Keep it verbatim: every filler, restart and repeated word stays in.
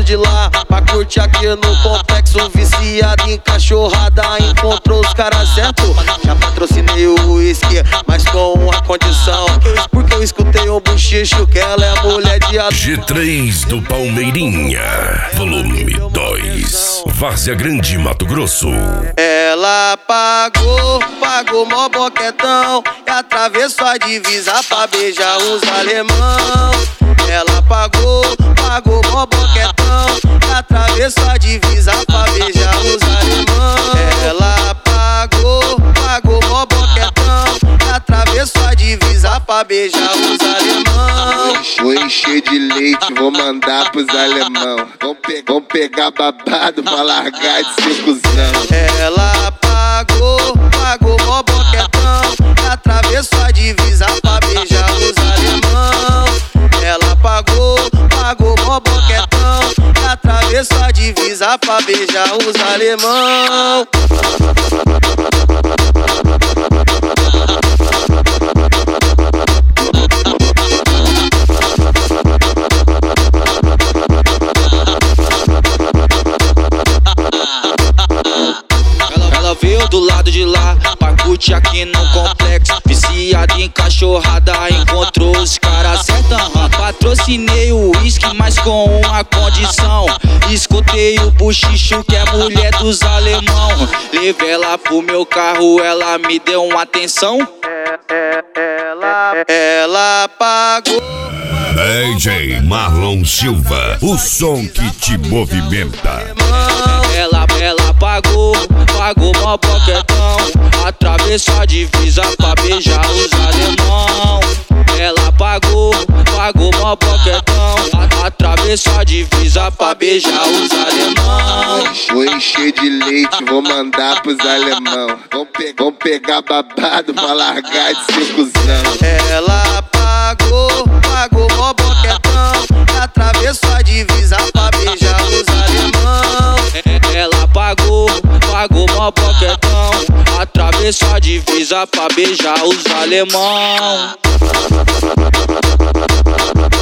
de lá pra curtir aqui no complexo. Viciado em cachorrada, encontrou os caras certos. Já patrocinei o uísque, mas com uma condição, porque eu escutei um bochicho que ela é mulher de adulto. G três do Palmeirinha, volume dois, Várzea Grande, Mato Grosso. Ela pagou, pagou mó boquetão e atravessou a divisa pra beijar os alemão. Ela pagou, pagou mó boquetão e atravessou a divisa pra beijar os alemão. Ela pagou, pagou mó boquetão e atravessou a divisa pra beijar os alemão. Vou encher de leite, vou mandar pros alemão. Vão, pe vão pegar babado pra largar de ser cuzão. Ela pagou, pagou mó boquetão e atravessou a divisa pra beijar os alemão. Ela pagou, pagou mó boquetão e atravessou a divisa pra beijar os alemão. Ela veio do lado de lá pra curtir aqui no complexo. Viciada em cachorrada, encontrou os caras certão. Patrocinei o uísque, mas com uma condição. Escutei o bochicho que é mulher dos alemão. Levei ela pro meu carro, ela me deu uma atenção. Ela, ela pagou. D J Marlon Silva, o som que te movimenta. Ela, ela pagou, pagou mó boquetão, atravessou a divisa pra beijar os alemão. Ela pagou, pagou mó boquetão, atravessou a divisa pra beijar os alemão. Vou encher de leite, vou mandar pros alemão. Vão, pe vão pegar babado pra largar de ser cuzão. Ela pagou, pagou mó boquetão, atravessou a divisa pra beijar os alemão. Ela pagou, pagou mó boquetão, atravessou a divisa pra beijar os alemão.